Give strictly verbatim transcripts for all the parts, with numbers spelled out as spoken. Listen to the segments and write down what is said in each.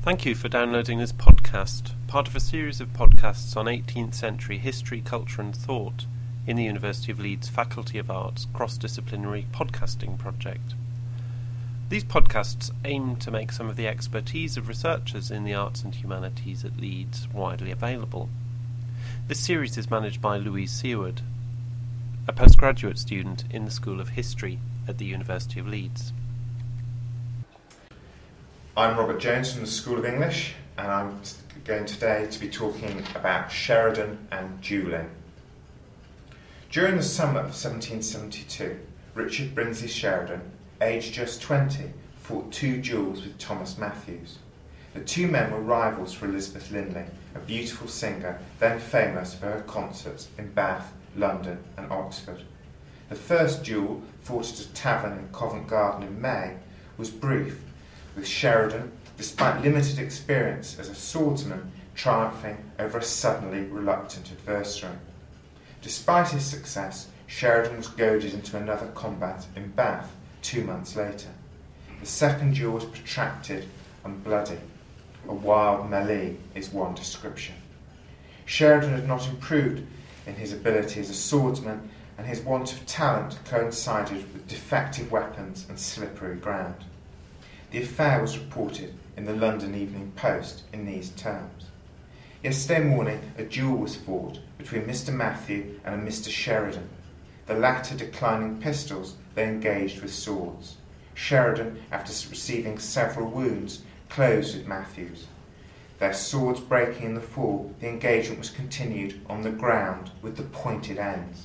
Thank you for downloading this podcast, part of a series of podcasts on eighteenth century history, culture and thought in the University of Leeds Faculty of Arts cross-disciplinary podcasting project. These podcasts aim to make some of the expertise of researchers in the arts and humanities at Leeds widely available. This series is managed by Louise Seward, a postgraduate student in the School of History at the University of Leeds. I'm Robert Jones from the School of English, and I'm going today to be talking about Sheridan and duelling. During the summer of seventeen seventy-two, Richard Brinsley Sheridan, aged just twenty, fought two duels with Thomas Matthews. The two men were rivals for Elizabeth Linley, a beautiful singer then famous for her concerts in Bath, London and Oxford. The first duel, fought at a tavern in Covent Garden in May, was brief, with Sheridan, despite limited experience as a swordsman, triumphing over a suddenly reluctant adversary. Despite his success, Sheridan was goaded into another combat in Bath two months later. The second duel was protracted and bloody. A wild melee is one description. Sheridan had not improved in his ability as a swordsman, and his want of talent coincided with defective weapons and slippery ground. The affair was reported in the London Evening Post in these terms. Yesterday morning a duel was fought between Mister Matthew and a Mister Sheridan. The latter declining pistols, they engaged with swords. Sheridan, after receiving several wounds, closed with Matthews. Their swords breaking in the fall, the engagement was continued on the ground with the pointed ends.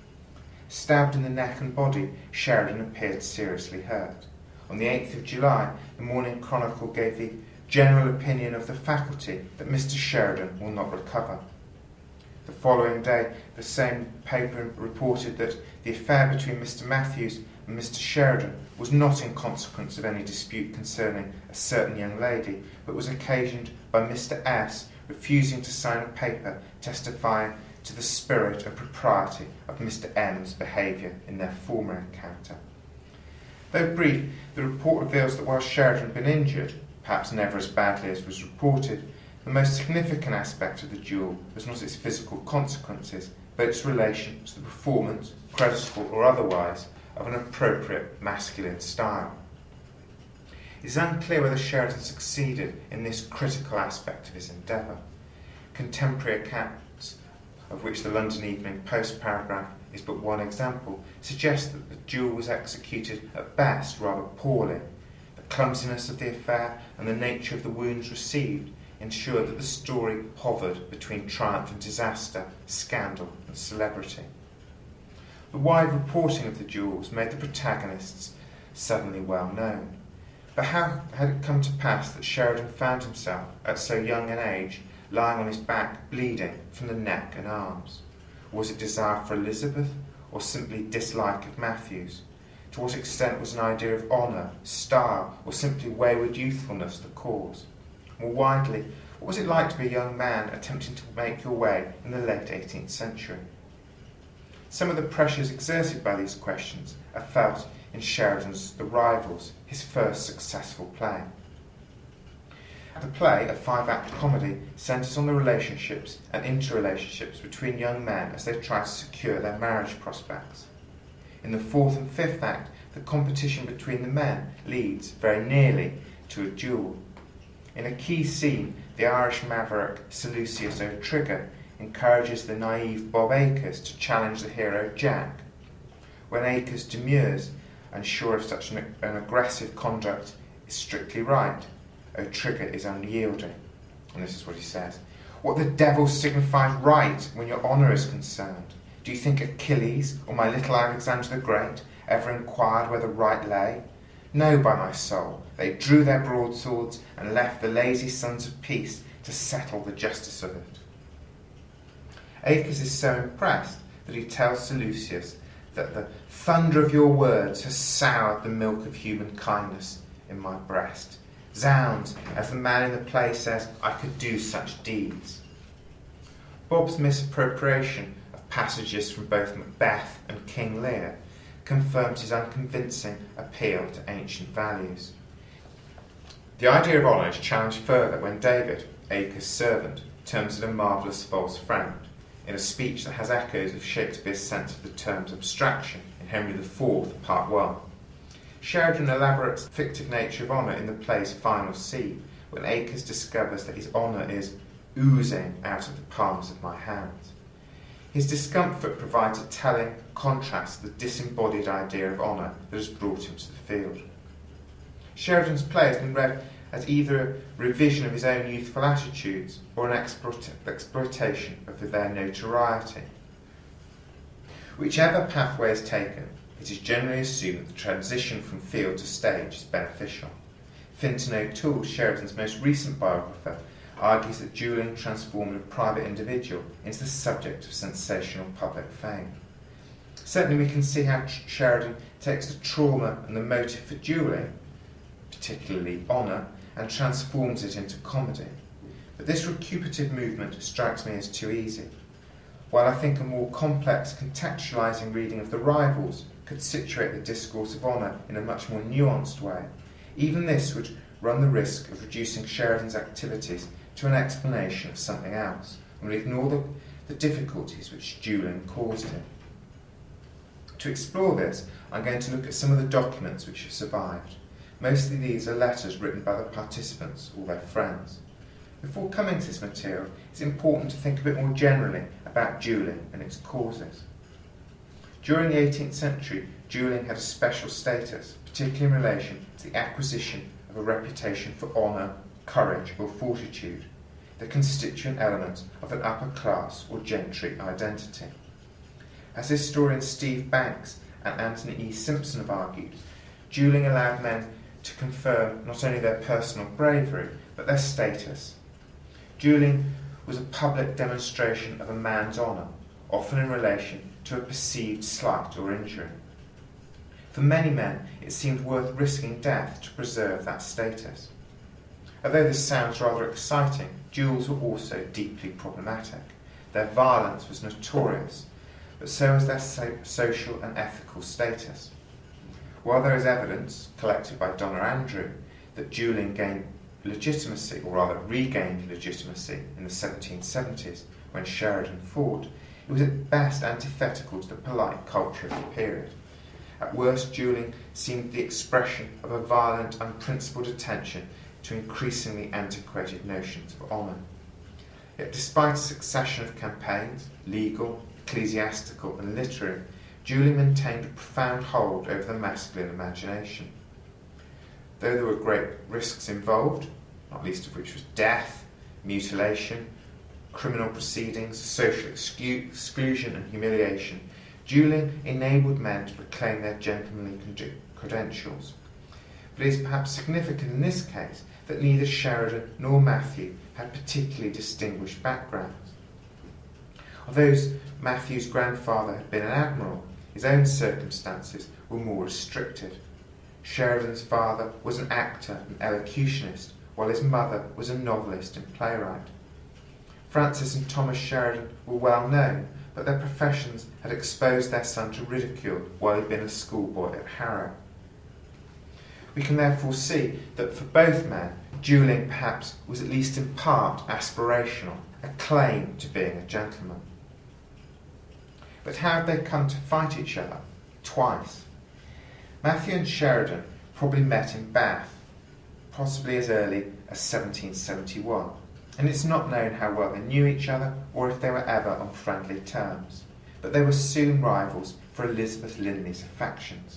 Stabbed in the neck and body, Sheridan appeared seriously hurt. On the eighth of July, the Morning Chronicle gave the general opinion of the faculty that Mister Sheridan will not recover. The following day, the same paper reported that the affair between Mister Matthews and Mister Sheridan was not in consequence of any dispute concerning a certain young lady, but was occasioned by Mister S refusing to sign a paper testifying to the spirit and propriety of Mister M's behaviour in their former encounter. Though brief, the report reveals that while Sheridan had been injured, perhaps never as badly as was reported, the most significant aspect of the duel was not its physical consequences, but its relation to the performance, creditable or otherwise, of an appropriate masculine style. It is unclear whether Sheridan succeeded in this critical aspect of his endeavour. Contemporary accounts, of which the London Evening Post paragraph is but one example, suggest that the duel was executed at best rather poorly. The clumsiness of the affair and the nature of the wounds received ensured that the story hovered between triumph and disaster, scandal and celebrity. The wide reporting of the duels made the protagonists suddenly well known. But how had it come to pass that Sheridan found himself, at so young an age, lying on his back bleeding from the neck and arms? Was it desire for Elizabeth, or simply dislike of Matthews? To what extent was an idea of honour, style, or simply wayward youthfulness the cause? More widely, what was it like to be a young man attempting to make your way in the late eighteenth century? Some of the pressures exerted by these questions are felt in Sheridan's The Rivals, his first successful play. The play, a five-act comedy, centres on the relationships and interrelationships between young men as they try to secure their marriage prospects. In the fourth and fifth act, the competition between the men leads, very nearly, to a duel. In a key scene, the Irish maverick Sir Lucius O'Trigger encourages the naive Bob Acres to challenge the hero Jack. When Acres demurs, unsure if such an, an aggressive conduct is strictly right, O'Trigger is unyielding, and this is what he says. What the devil signifies right when your honour is concerned? Do you think Achilles or my little Alexander the Great ever inquired where the right lay? No, by my soul, they drew their broadswords and left the lazy sons of peace to settle the justice of it. Acres is so impressed that he tells Sir Lucius that the thunder of your words has soured the milk of human kindness in my breast. Zounds, as the man in the play says, I could do such deeds. Bob's misappropriation of passages from both Macbeth and King Lear confirms his unconvincing appeal to ancient values. The The idea of honour is challenged further when David, Acre's servant, terms it a marvellous false friend, in a speech that has echoes of Shakespeare's sense of the term's abstraction in Henry the Fourth, Part one. Sheridan elaborates the fictive nature of honour in the play's final scene, when Acres discovers that his honour is oozing out of the palms of my hands. His discomfort provides a telling contrast to the disembodied idea of honour that has brought him to the field. Sheridan's play has been read as either a revision of his own youthful attitudes or an exploit- exploitation of their notoriety. Whichever pathway is taken, it is generally assumed that the transition from field to stage is beneficial. Fintan O'Toole, Sheridan's most recent biographer, argues that duelling transformed a private individual into the subject of sensational public fame. Certainly we can see how Sheridan takes the trauma and the motive for duelling, particularly honour, and transforms it into comedy. But this recuperative movement strikes me as too easy. While I think a more complex contextualising reading of The Rivals could situate the discourse of honour in a much more nuanced way, even this would run the risk of reducing Sheridan's activities to an explanation of something else, and would ignore the, the difficulties which duelling caused him. To explore this, I'm going to look at some of the documents which have survived. Mostly these are letters written by the participants or their friends. Before coming to this material, it's important to think a bit more generally about duelling and its causes. During the eighteenth century, duelling had a special status, particularly in relation to the acquisition of a reputation for honour, courage or fortitude, the constituent elements of an upper class or gentry identity. As historians Steve Banks and Anthony E. Simpson have argued, duelling allowed men to confirm not only their personal bravery, but their status. Duelling was a public demonstration of a man's honour, often in relation to a perceived slight or injury. For many men, it seemed worth risking death to preserve that status. Although this sounds rather exciting, duels were also deeply problematic. Their violence was notorious, but so was their so- social and ethical status. While there is evidence, collected by Donna Andrew, that duelling gained legitimacy, or rather regained legitimacy, in the seventeen seventies, when Sheridan fought, it was at best antithetical to the polite culture of the period. At worst, duelling seemed the expression of a violent, unprincipled attention to increasingly antiquated notions of honour. Yet despite a succession of campaigns, legal, ecclesiastical and literary, duelling maintained a profound hold over the masculine imagination. Though there were great risks involved, not least of which was death, mutilation, criminal proceedings, social excu- exclusion and humiliation, duelling enabled men to proclaim their gentlemanly con- credentials. But it is perhaps significant in this case that neither Sheridan nor Matthew had particularly distinguished backgrounds. Although Matthew's grandfather had been an admiral, his own circumstances were more restricted. Sheridan's father was an actor and elocutionist, while his mother was a novelist and playwright. Francis and Thomas Sheridan were well known, but their professions had exposed their son to ridicule while he'd been a schoolboy at Harrow. We can therefore see that for both men, duelling perhaps was at least in part aspirational, a claim to being a gentleman. But how had they come to fight each other? Twice. Matthew and Sheridan probably met in Bath, possibly as early as seventeen seventy-one, and it's not known how well they knew each other or if they were ever on friendly terms, but they were soon rivals for Elizabeth Linley's affections.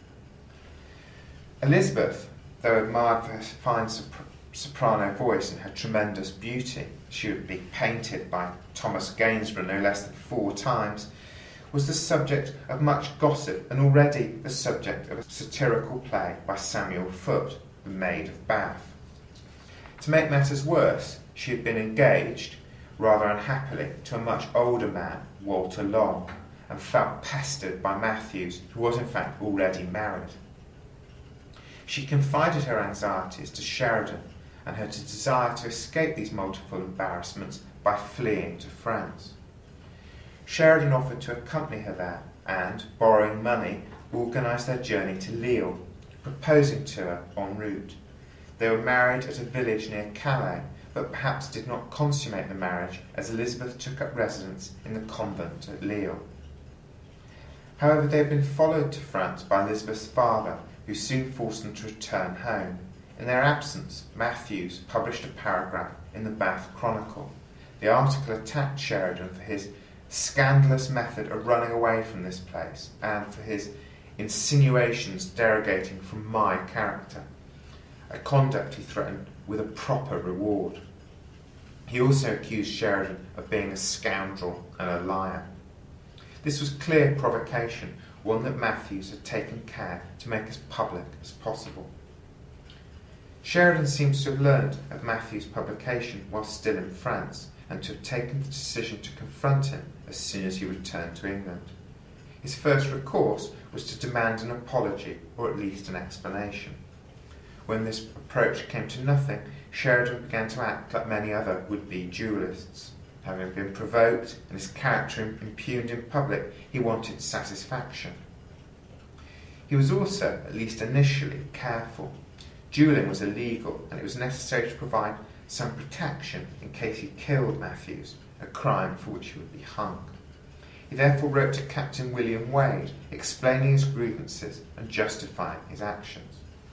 Elizabeth, though admired for her fine sopr- soprano voice and her tremendous beauty, she would be painted by Thomas Gainsborough no less than four times, was the subject of much gossip and already the subject of a satirical play by Samuel Foote, The Maid of Bath. To make matters worse, she had been engaged, rather unhappily, to a much older man, Walter Long, and felt pestered by Matthews, who was in fact already married. She confided her anxieties to Sheridan and her desire to escape these multiple embarrassments by fleeing to France. Sheridan offered to accompany her there and, borrowing money, organised their journey to Lille, proposing to her en route. They were married at a village near Calais, but perhaps did not consummate the marriage as Elizabeth took up residence in the convent at Lille. However, they had been followed to France by Elizabeth's father, who soon forced them to return home. In their absence, Matthews published a paragraph in the Bath Chronicle. The article attacked Sheridan for his scandalous method of running away from this place and for his insinuations derogating from my character, a conduct he threatened with a proper reward. He also accused Sheridan of being a scoundrel and a liar. This was clear provocation, one that Matthews had taken care to make as public as possible. Sheridan seems to have learned of Matthews' publication while still in France, and to have taken the decision to confront him as soon as he returned to England. His first recourse was to demand an apology, or at least an explanation. When this approach came to nothing, Sheridan began to act like many other would-be duellists. Having been provoked and his character impugned in public, he wanted satisfaction. He was also, at least initially, careful. Duelling was illegal, and it was necessary to provide some protection in case he killed Matthews, a crime for which he would be hung. He therefore wrote to Captain William Wade, explaining his grievances and justifying his actions.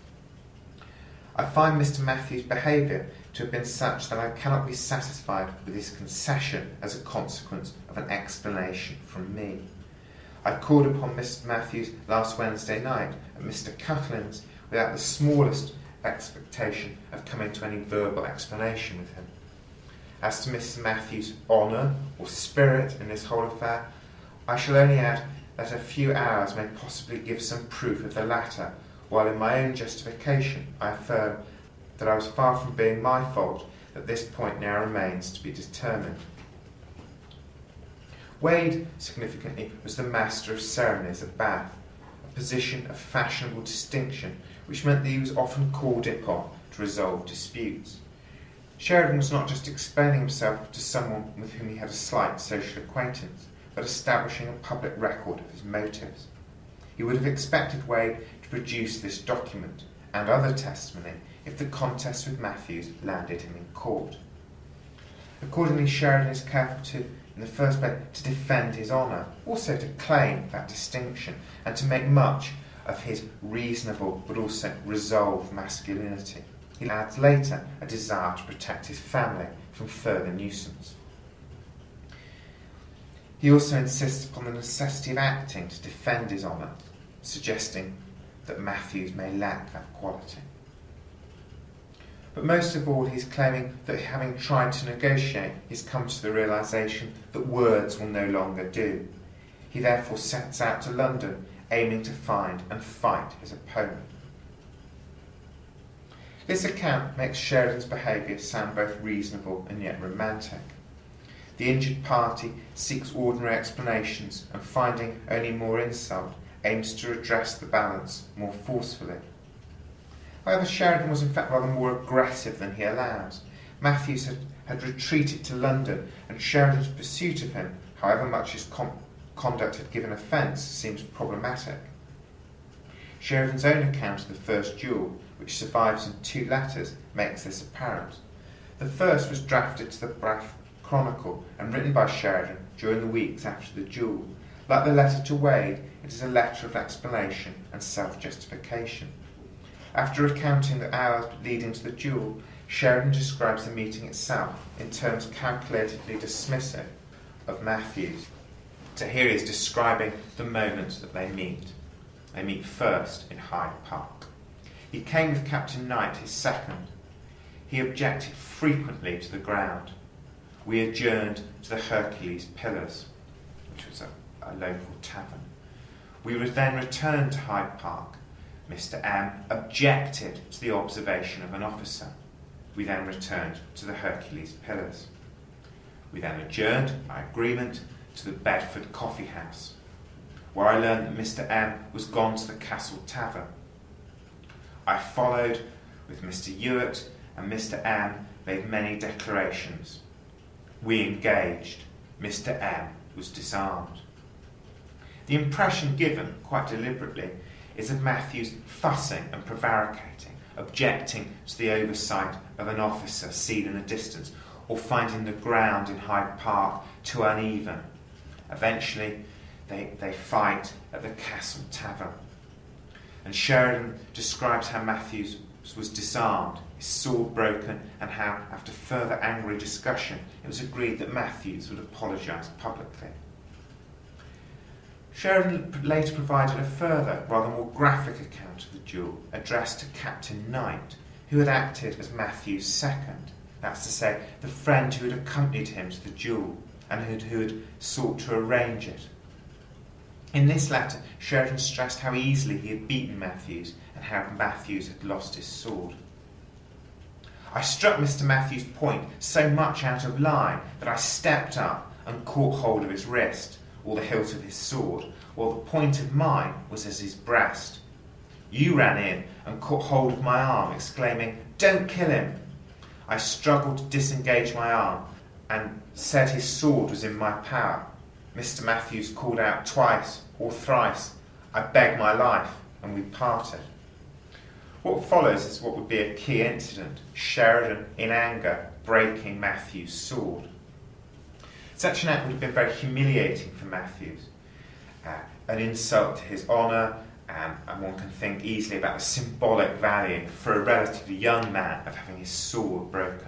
I find Mister Matthews' behaviour to have been such that I cannot be satisfied with his concession as a consequence of an explanation from me. I called upon Mister Matthews last Wednesday night at Mister Cucklin's without the smallest expectation of coming to any verbal explanation with him. As to Mister Matthews' honour or spirit in this whole affair, I shall only add that a few hours may possibly give some proof of the latter, while in my own justification I affirm that I was far from being my fault, that this point now remains to be determined. Wade, significantly, was the master of ceremonies at Bath, a position of fashionable distinction, which meant that he was often called upon to resolve disputes. Sheridan was not just explaining himself to someone with whom he had a slight social acquaintance, but establishing a public record of his motives. He would have expected Wade to produce this document and other testimony if the contest with Matthews landed him in court. Accordingly, Sheridan is careful to, in the first place, to defend his honour, also to claim that distinction, and to make much of his reasonable but also resolved masculinity. He adds later a desire to protect his family from further nuisance. He also insists upon the necessity of acting to defend his honour, suggesting that Matthews may lack that quality. But most of all, he's claiming that having tried to negotiate, he's come to the realisation that words will no longer do. He therefore sets out to London, aiming to find and fight his opponent. This account makes Sheridan's behaviour sound both reasonable and yet romantic. The injured party seeks ordinary explanations, and finding only more insult, aims to redress the balance more forcefully. However, Sheridan was in fact rather more aggressive than he allows. Matthews had, had retreated to London, and Sheridan's pursuit of him, however much his com- conduct had given offence, seems problematic. Sheridan's own account of the first duel, which survives in two letters, makes this apparent. The first was drafted to the Bath Chronicle and written by Sheridan during the weeks after the duel. Like the letter to Wade, it is a letter of explanation and self-justification. After recounting the hours leading to the duel, Sheridan describes the meeting itself in terms calculatedly dismissive of Matthews. So here he is describing the moment that they meet. They meet first in Hyde Park. He came with Captain Knight, his second. He objected frequently to the ground. We adjourned to the Hercules Pillars, which was a, a local tavern. We would then return to Hyde Park. Mister M objected to the observation of an officer. We then returned to the Hercules Pillars. We then adjourned, by agreement, to the Bedford Coffee House, where I learned that Mister M was gone to the Castle Tavern. I followed with Mister Ewart, and Mister M made many declarations. We engaged. Mister M was disarmed. The impression given, quite deliberately, is of Matthews fussing and prevaricating, objecting to the oversight of an officer seen in the distance, or finding the ground in Hyde Park too uneven. Eventually, they, they fight at the Castle Tavern. And Sheridan describes how Matthews was disarmed, his sword broken, and how, after further angry discussion, it was agreed that Matthews would apologise publicly. Sheridan later provided a further, rather more graphic account of the duel, addressed to Captain Knight, who had acted as Matthews' second, that's to say, the friend who had accompanied him to the duel, and who had, who had sought to arrange it. In this letter, Sheridan stressed how easily he had beaten Matthews, and how Matthews had lost his sword. I struck Mister Matthews' point so much out of line that I stepped up and caught hold of his wrist, or the hilt of his sword, while the point of mine was at his breast. You ran in and caught hold of my arm, exclaiming, "Don't kill him!" I struggled to disengage my arm, and said his sword was in my power. Mister Matthews called out twice or thrice, "I beg my life," and we parted. What follows is what would be a key incident, Sheridan, in anger, breaking Matthews' sword. Such an act would have been very humiliating for Matthews, uh, an insult to his honour, and, and one can think easily about the symbolic value for a relatively young man of having his sword broken.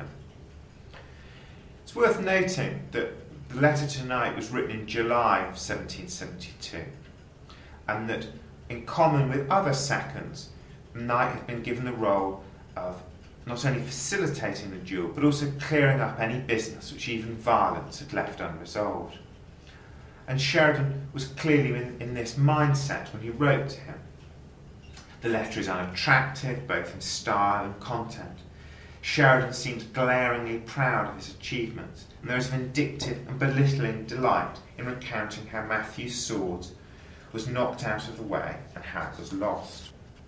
It's worth noting that the letter to Knight was written in July of seventeen seventy-two, and that, in common with other seconds, Knight had been given the role of not only facilitating the duel, but also clearing up any business which even violence had left unresolved. And Sheridan was clearly in, in this mindset when he wrote to him. The letter is unattractive, both in style and content. Sheridan seems glaringly proud of his achievements, and there is vindictive and belittling delight in recounting how Matthew's sword was knocked out of the way and how it was lost.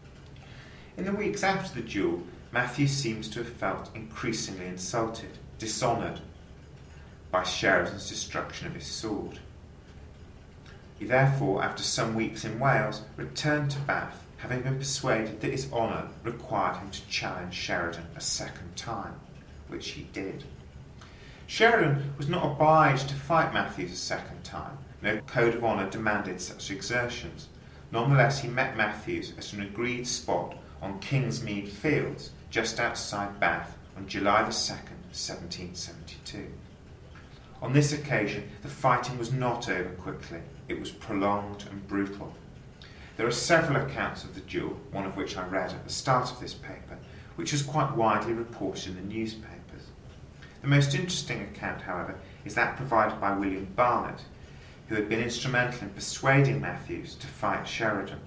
In the weeks after the duel, Matthews seems to have felt increasingly insulted, dishonoured by Sheridan's destruction of his sword. He therefore, after some weeks in Wales, returned to Bath, having been persuaded that his honour required him to challenge Sheridan a second time, which he did. Sheridan was not obliged to fight Matthews a second time. No code of honour demanded such exertions. Nonetheless, he met Matthews at an agreed spot on Kingsmead Fields, just outside Bath, on July the second, seventeen seventy-two. On this occasion, the fighting was not over quickly. It was prolonged and brutal. There are several accounts of the duel, one of which I read at the start of this paper, which was quite widely reported in the newspapers. The most interesting account, however, is that provided by William Barnett, who had been instrumental in persuading Matthews to fight Sheridan,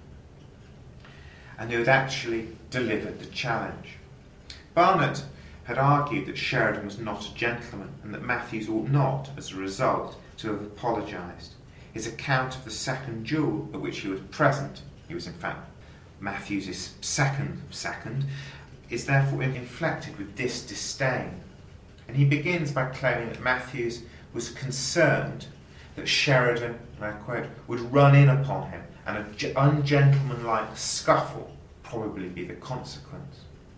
and who had actually delivered the challenge. Barnett had argued that Sheridan was not a gentleman, and that Matthews ought not, as a result, to have apologised. His account of the second duel at which he was present, he was in fact Matthews' second second, is therefore inflected with this disdain. And he begins by claiming that Matthews was concerned that Sheridan, and I quote, would run in upon him, and an ungentlemanlike scuffle probably be the consequence.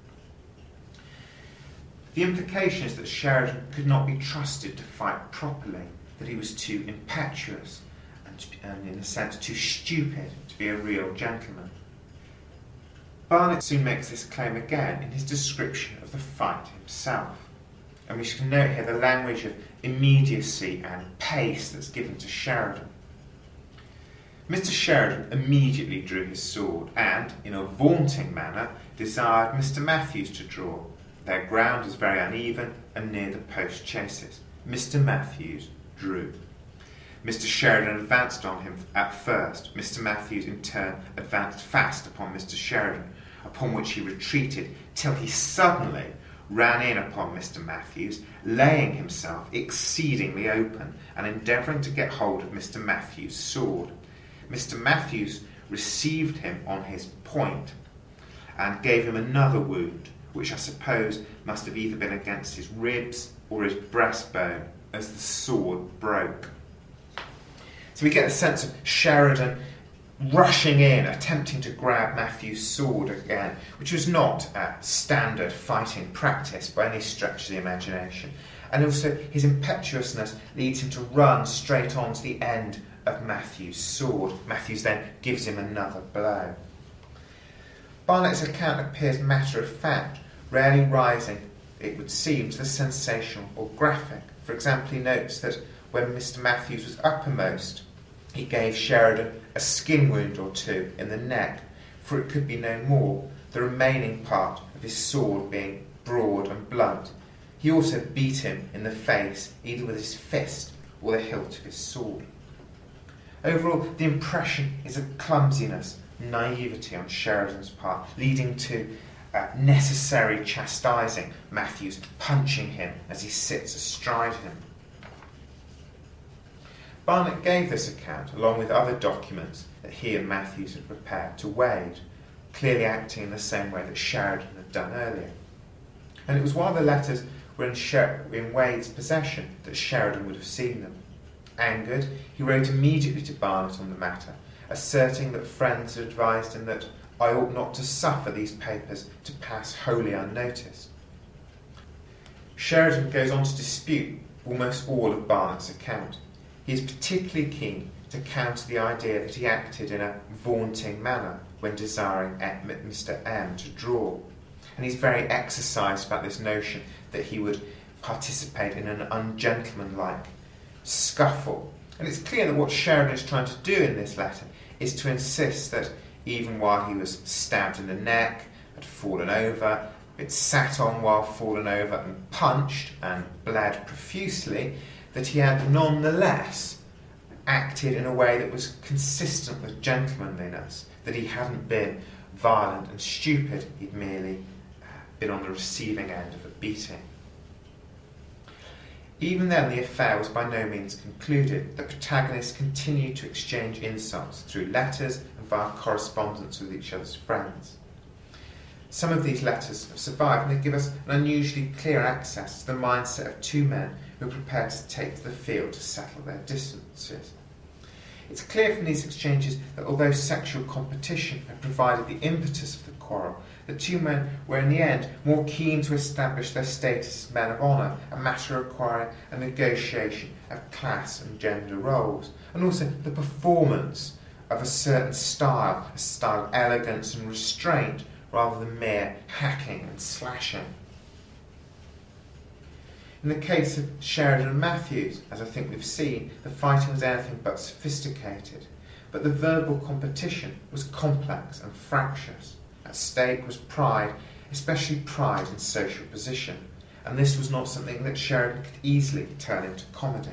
The implication is that Sheridan could not be trusted to fight properly, that he was too impetuous and, and in a sense, too stupid to be a real gentleman. Barnett soon makes this claim again in his description of the fight himself. And we should note here the language of immediacy and pace that's given to Sheridan. Mister Sheridan immediately drew his sword and, in a vaunting manner, desired Mister Matthews to draw. Their ground was very uneven and near the post chases. Mister Matthews drew. Mister Sheridan advanced on him at first. Mister Matthews, in turn, advanced fast upon Mister Sheridan, upon which he retreated, till he suddenly ran in upon Mister Matthews, laying himself exceedingly open, and endeavouring to get hold of Mister Matthews' sword. Mister Matthews received him on his point, and gave him another wound, which I suppose must have either been against his ribs or his breastbone, as the sword broke. So we get a sense of Sheridan rushing in, attempting to grab Matthew's sword again, which was not a standard fighting practice by any stretch of the imagination. And also his impetuousness leads him to run straight on to the end of Matthew's sword. Matthew then gives him another blow. Barnett's account appears matter of fact, rarely rising, it would seem, to the sensational or graphic. For example, he notes that when Mister Matthews was uppermost, he gave Sheridan a skin wound or two in the neck, for it could be no more, the remaining part of his sword being broad and blunt. He also beat him in the face, either with his fist or the hilt of his sword. Overall, the impression is of clumsiness, naivety on Sheridan's part, leading to uh, necessary chastising, Matthews punching him as he sits astride him. Barnett gave this account, along with other documents that he and Matthews had prepared, to Wade, clearly acting in the same way that Sheridan had done earlier. And it was while the letters were in, Sher- in Wade's possession that Sheridan would have seen them. Angered, he wrote immediately to Barnett on the matter, asserting that friends had advised him that I ought not to suffer these papers to pass wholly unnoticed. Sheridan goes on to dispute almost all of Barnett's account. He is particularly keen to counter the idea that he acted in a vaunting manner when desiring Mister M to draw. And he's very exercised about this notion that he would participate in an ungentlemanlike scuffle. And it's clear that what Sheridan is trying to do in this letter is to insist that even while he was stabbed in the neck, had fallen over, been sat on while fallen over and punched and bled profusely, that he had nonetheless acted in a way that was consistent with gentlemanliness, that he hadn't been violent and stupid, he'd merely uh, been on the receiving end of a beating. Even then, the affair was by no means concluded. The protagonists continued to exchange insults through letters and via correspondence with each other's friends. Some of these letters have survived, and they give us an unusually clear access to the mindset of two men who are prepared to take to the field to settle their differences. It's clear from these exchanges that although sexual competition had provided the impetus of the quarrel, the two men were in the end more keen to establish their status as men of honour, a matter requiring a negotiation of class and gender roles, and also the performance of a certain style, a style of elegance and restraint, rather than mere hacking and slashing. In the case of Sheridan and Matthews, as I think we've seen, the fighting was anything but sophisticated, but the verbal competition was complex and fractious. At stake was pride, especially pride in social position, and this was not something that Sheridan could easily turn into comedy.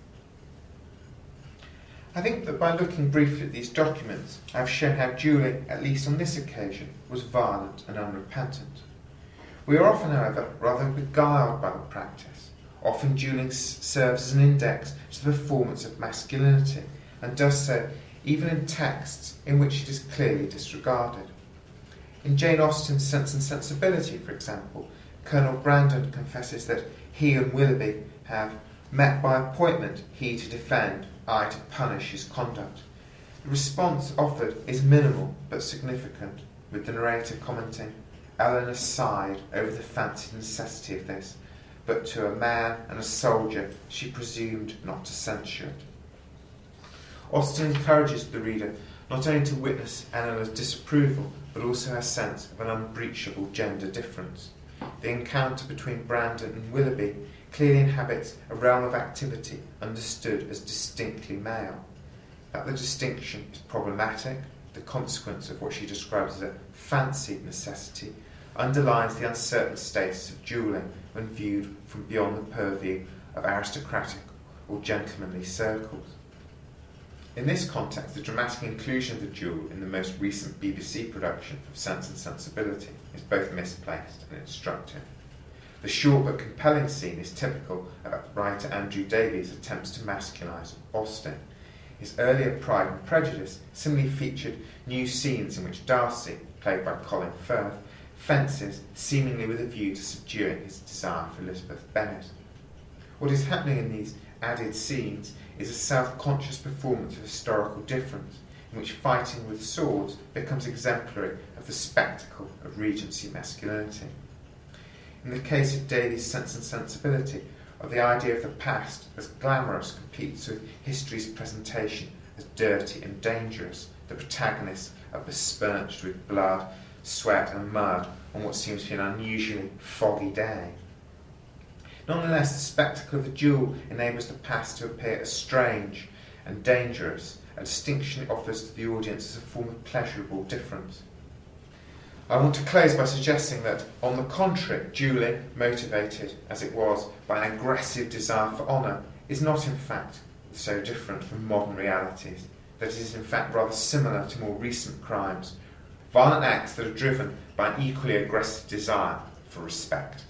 I think that by looking briefly at these documents, I have shown how duelling, at least on this occasion, was violent and unrepentant. We are often, however, rather beguiled by the practice. Often duelling serves as an index to the performance of masculinity, and does so even in texts in which it is clearly disregarded. In Jane Austen's Sense and Sensibility, for example, Colonel Brandon confesses that he and Willoughby have met by appointment, he to defend, I to punish his conduct. The response offered is minimal but significant, with the narrator commenting, Eleanor sighed over the fancied necessity of this, but to a man and a soldier she presumed not to censure it. Austen encourages the reader not only to witness Eleanor's disapproval, but also her sense of an unbreachable gender difference. The encounter between Brandon and Willoughby clearly inhabits a realm of activity understood as distinctly male. That the distinction is problematic, the consequence of what she describes as a fancied necessity, underlines the uncertain status of duelling when viewed from beyond the purview of aristocratic or gentlemanly circles. In this context, the dramatic inclusion of the duel in the most recent B B C production of Sense and Sensibility is both misplaced and instructive. The short but compelling scene is typical of writer Andrew Davies' attempts to masculinize Austen. His earlier Pride and Prejudice similarly featured new scenes in which Darcy, played by Colin Firth, fences, seemingly with a view to subduing his desire for Elizabeth Bennet. What is happening in these added scenes is a self-conscious performance of historical difference, in which fighting with swords becomes exemplary of the spectacle of Regency masculinity. In the case of Daly's Sense and Sensibility, of the idea of the past as glamorous competes with history's presentation as dirty and dangerous, the protagonists are besmirched with blood, sweat and mud on what seems to be an unusually foggy day. Nonetheless, the spectacle of a duel enables the past to appear as strange and dangerous, a distinction it offers to the audience as a form of pleasurable difference. I want to close by suggesting that, on the contrary, duelling, motivated as it was by an aggressive desire for honour, is not in fact so different from modern realities, that it is in fact rather similar to more recent crimes, violent acts that are driven by an equally aggressive desire for respect.